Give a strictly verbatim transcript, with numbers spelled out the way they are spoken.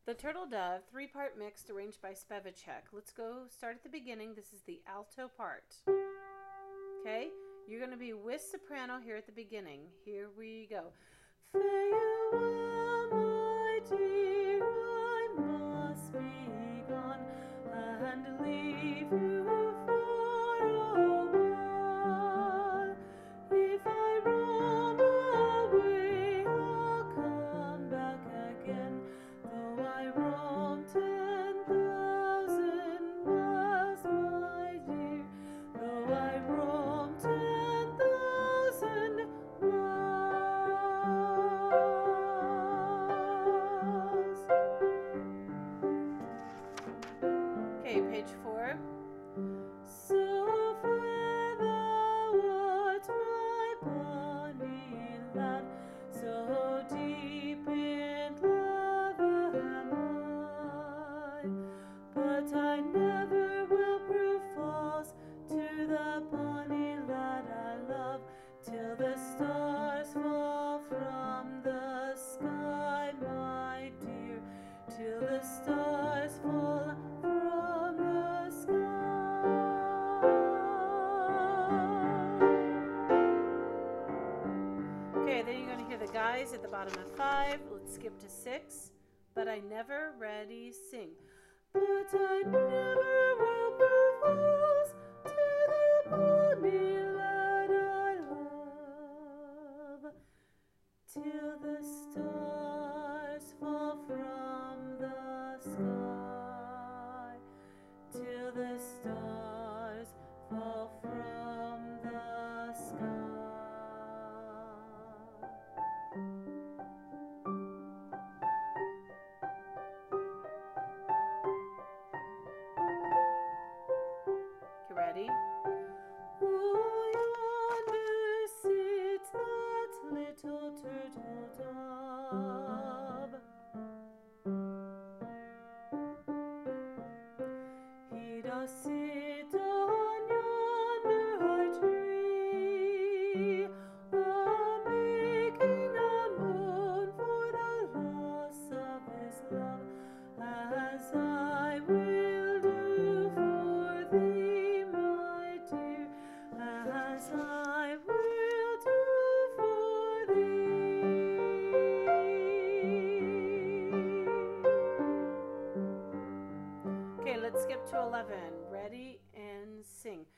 The Turtle Dove, three-part mix arranged by Spevacek. Let's go start at the beginning. This is the alto part. Okay, you're going to be with soprano here at the beginning. Here we go. Farewell, my dear, I must be gone and leave you for a while. If I roam away, I'll come back again, though I roam ten thousand miles, my dear, though I roam ten thousand miles. Okay, page four. So far thou art, my bonny lad, so deep in love am I, but I never will prove false to the bonny lad I love, till the stars fall from the sky, my dear, till the stars fall from the sky. Okay, then you're going to hear the guys at the bottom of five. Let's skip to six. But I never ready sing. But I never will prove false to the bonny lad I love, till the stars fall from the sky, till the stars fall from the sky. Okay, ready? Oh, yonder sits that little turtle dove. He does sit on yonder high tree, a-making a moan for the loss of his love, as I will do for thee, my dear, as I will do for thee. Okay, let's skip to eleven. Ready and sing.